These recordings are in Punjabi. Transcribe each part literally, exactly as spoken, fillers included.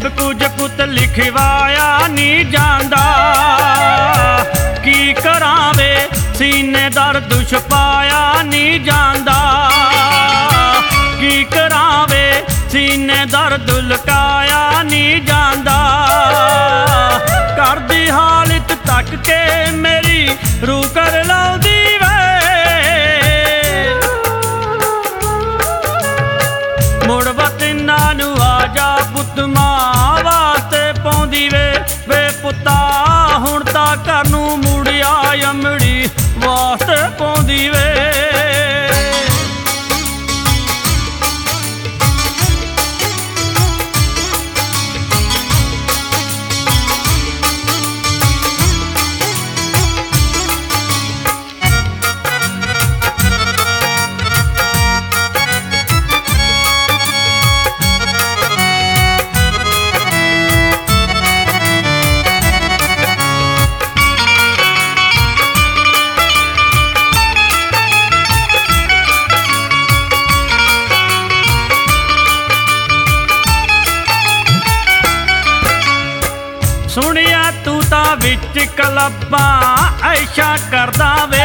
ਸਭ ਕੁਝ ਪੁੱਤ ਲਿਖਵਾਇਆ ਨਹੀਂ ਜਾਂਦਾ। ਕੀ ਕਰਾਂ ਵੇ ਸੀਨੇ ਦਰਦ ਛੁਪਾਇਆ ਨਹੀਂ ਜਾਂਦਾ। ਕੀ ਕਰਾਂ ਵੇ ਸੀਨੇ ਦਰਦ ਲੁਕਾਇਆ ਨਹੀਂ ਜਾਂਦਾ। ਘਰ ਦੀ ਹਾਲਤ ਤੱਕ ਕੇ ਮੇਰੀ ਰੂਹ ਕਰ ਲਾਉਂਦੀ ਵੇ। ਮੁੜ ਵਤਨਾਂ ਨੂੰ ਆ ਜਾ ਪੁੱਤ ਮਾਂ ਵਾਸਤੇ ਪਾਉਂਦੀ ਵੇ। ਵੇ ਪੁੱਤਾ ਹੁਣ ਤਾਂ ਘਰ ਨੂੰ ਮੁੜਿਆ ਅਮੜੀ ਵਾਸਤੇ ਪਾਉਂਦੀ ਵੇ। ਸੁਣਿਆ ਤੂੰ ਤਾਂ ਵਿੱਚ ਕਲੱਬਾਂ ਐਸ਼ਾ ਕਰਦਾ ਵੇ।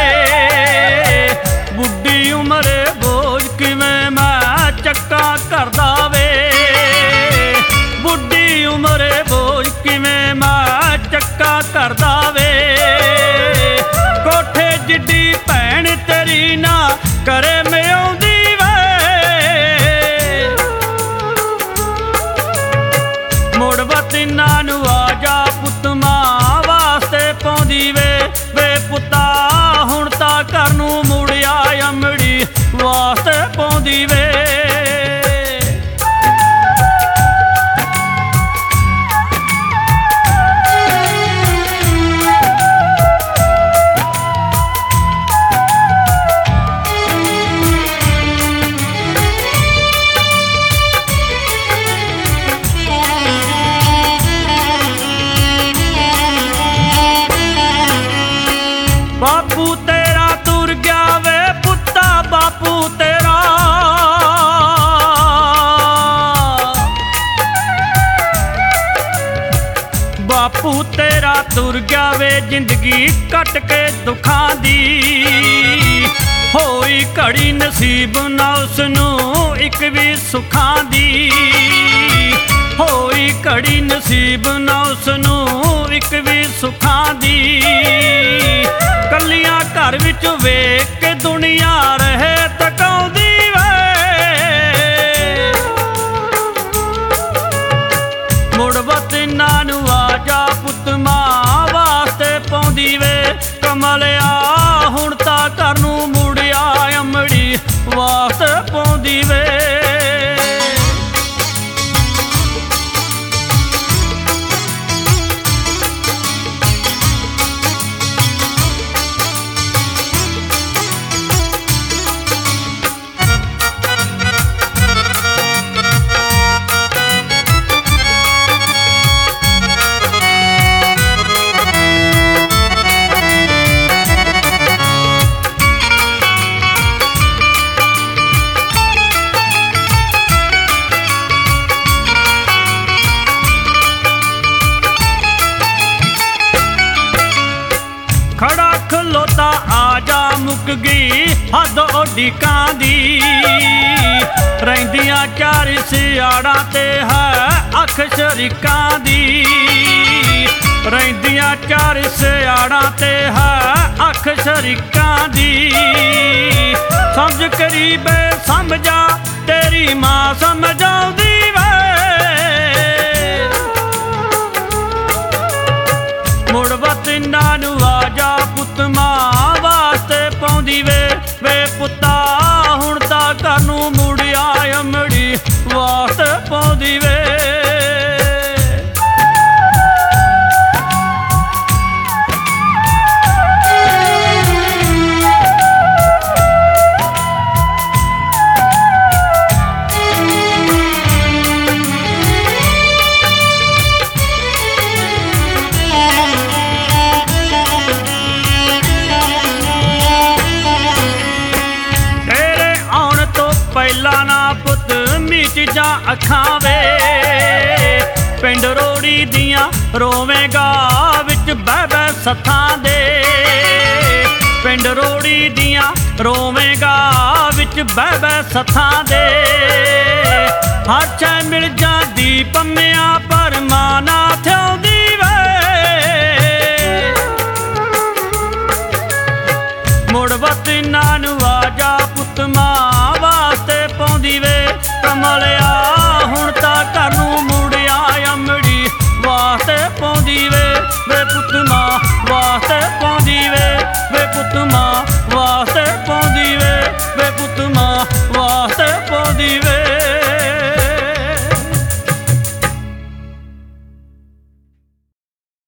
ਬੁੱਢੀ ਉਮਰੇ ਬੋਝ ਕਿਵੇਂ ਮੈਂ ਚੱਕਾ ਕਰਦਾ ਵੇ। ਬੁੱਢੀ ਉਮਰੇ ਬੋਝ ਕਿਵੇਂ ਮੈਂ ਚੱਕਾ ਕਰਦਾ ਵੇ। ਕੋਠੇ ਜਿੱਡੀ ਭੈਣ ਤੇਰੀ ਨਾ ਕਰੇ ਮਿਆਉਂਦੀ ਵੇ। ਮੁੜ ਵਤਨਾਂ ਨੂੰ ਆ ਜਾ ਪੁੱਤ ਮਾਂ ਵਾਸਤੇ ਪਾਉਂਦੀ ਵੇ। ਵੇ ਪੁੱਤਾ ਹੁਣ ਤਾਂ ਘਰ ਨੂੰ ਮੁੜਿਆ ਅਮੜੀ ਵਾਸਤੇ ਪਾਉਂਦੀ ਵੇ। ਬਾਪੂ ਤੇਰਾ ਤੁਰ ਗਿਆ ਵੇ ਪੁੱਤਾ ਬਾਪੂ ਤੇਰਾ। ਬਾਪੂ ਤੇਰਾ ਤੁਰ ਗਿਆ ਵੇ ਜ਼ਿੰਦਗੀ ਕੱਟ ਕੇ ਦੁੱਖਾਂ ਦੀ। ਹੋਈ ਘੜੀ ਨਸੀਬ ਨਾ ਉਸਨੂੰ ਇੱਕ ਵੀ ਸੁੱਖਾਂ ਦੀ। ਹੋਈ ਘੜੀ ਨਸੀਬ ਨਾ ਉਸਨੂੰ ਇੱਕ ਵੀ ਸੁੱਖਾਂ ਦੀ। ਕੱਲੀਆਂ ਘਰ ਵਿੱਚ ਵੇਖ ਕੇ ਦੁਨੀਆ ਰਹੇ ਤਕਾਉਂਦੀ ਵੇ। ਮੁੜ ਵਤਨਾਂ ਨੂੰ ਆ ਜਾ ਪੁੱਤ ਮਾਂ ਵਾਸਤੇ ਪਾਉਂਦੀ ਵੇ। ਕਮਲਿਆ ਹੁਣ ਤਾਂ ਘਰ ਨੂੰ ਮੁੜਿਆ ਅਮੜੀ ਵਾਸਤੇ ਪਾਉਂਦੀ ਵੇ। ਖੜਾ ਖਲੋਤਾ ਆ ਜਾ ਮੁੱਕ ਗਈ ਹੱਦ ਓਡੀਕਾਂ ਦੀ। ਰਹਿੰਦੀਆਂ ਚਾਰ ਸਿਆੜਾਂ ਤੇ ਹੈ ਅੱਖ ਸ਼ਰੀਕਾਂ ਦੀ। ਰਹਿੰਦੀਆਂ ਚਾਰ ਸਿਆੜਾਂ ਤੇ ਹੈ ਅੱਖ ਸ਼ਰੀਕਾਂ ਦੀ। ਸਮਝ ਕਰੀਬੇ ਸਮਝਾ ਤੇਰੀ ਮਾਂ ਸਮਝਾਉਂਦੀ ਵੇ। ਮੁੜ ਵਤਨਾਂ ਨੂੰ ਆ ਜਾ ਪੁੱਤ ਮਾਂ ਵਾਸਤੇ ਪਾਉਂਦੀ ਵੇ। ਵੇ ਪੁੱਤਾ ਹੁਣ ਤਾਂ ਘਰ ਨੂੰ ਮੁੜਿਆ ਅਮੜੀ ਵਾਸਤੇ ਪਾਉਂਦੀ ਵੇ। ਪਹਿਲਾਂ ਨਾ ਪੁੱਤ ਮੀਚ ਜਾ ਅੱਖਾਂ ਵੇ। ਰੋੜੀ ਦੀਆਂ ਰੋਵੇਂਗਾ ਵਿੱਚ ਬਹਿ ਬਹਿ ਸੱਥਾਂ ਦੇ। ਪਿੰਡ ਰੋੜੀ ਦੀਆਂ ਰੋਵੇਂਗਾ ਵਿੱਚ ਬਹਿ ਬਹਿ ਸੱਥਾਂ ਦੇ। ਹਰ ਸ਼ੈ ਮਿਲ ਜਾਂਦੀ ਪੰਮਿਆਂ